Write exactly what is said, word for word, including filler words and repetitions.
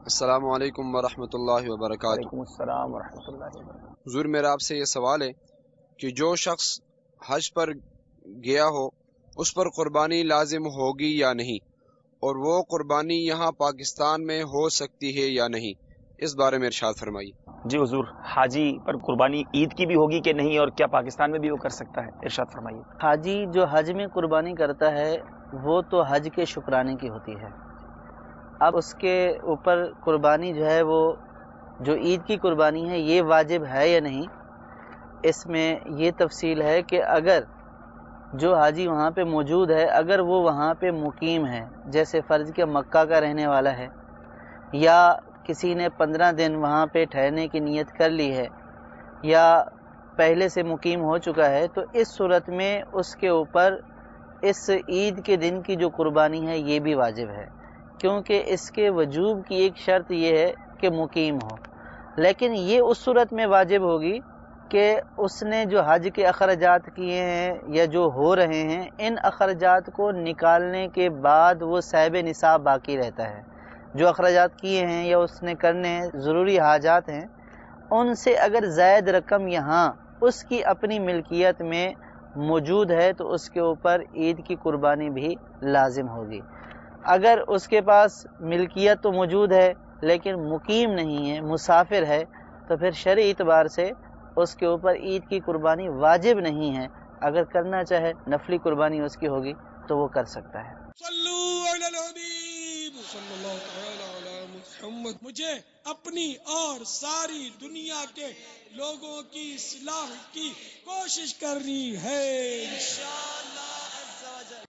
السلام علیکم ورحمۃ اللہ وبرکاتہ۔ وعلیکم السلام ورحمۃ اللہ وبرکاتہ۔ حضور میرا آپ سے یہ سوال ہے کہ جو شخص حج پر گیا ہو اس پر قربانی لازم ہوگی یا نہیں، اور وہ قربانی یہاں پاکستان میں ہو سکتی ہے یا نہیں، اس بارے میں ارشاد فرمائیے۔ جی حضور، حاجی پر قربانی عید کی بھی ہوگی کہ نہیں، اور کیا پاکستان میں بھی وہ کر سکتا ہے؟ ارشاد فرمائیے۔ حاجی جو حج میں قربانی کرتا ہے وہ تو حج کے شکرانے کی ہوتی ہے، اب اس کے اوپر قربانی جو ہے وہ جو عید کی قربانی ہے یہ واجب ہے یا نہیں، اس میں یہ تفصیل ہے کہ اگر جو حاجی وہاں پہ موجود ہے اگر وہ وہاں پہ مقیم ہے، جیسے فرض کے مکہ کا رہنے والا ہے یا کسی نے پندرہ دن وہاں پہ ٹھہرنے کی نیت کر لی ہے یا پہلے سے مقیم ہو چکا ہے، تو اس صورت میں اس کے اوپر اس عید کے دن کی جو قربانی ہے یہ بھی واجب ہے، کیونکہ اس کے وجوب کی ایک شرط یہ ہے کہ مقیم ہو۔ لیکن یہ اس صورت میں واجب ہوگی کہ اس نے جو حج کے اخراجات کیے ہیں یا جو ہو رہے ہیں ان اخراجات کو نکالنے کے بعد وہ صاحب نصاب باقی رہتا ہے۔ جو اخراجات کیے ہیں یا اس نے کرنے ہیں ضروری حاجات ہیں، ان سے اگر زائد رقم یہاں اس کی اپنی ملکیت میں موجود ہے تو اس کے اوپر عید کی قربانی بھی لازم ہوگی۔ اگر اس کے پاس ملکیت تو موجود ہے لیکن مقیم نہیں ہے، مسافر ہے، تو پھر شرعی اعتبار سے اس کے اوپر عید کی قربانی واجب نہیں ہے، اگر کرنا چاہے نفلی قربانی اس کی ہوگی تو وہ کر سکتا ہے۔ صلو علی الحبیب صلی اللہ تعالی علی محمد۔ مجھے اپنی اور ساری دنیا کے لوگوں کی اصلاح کی کوشش کرنی ہے انشاءاللہ۔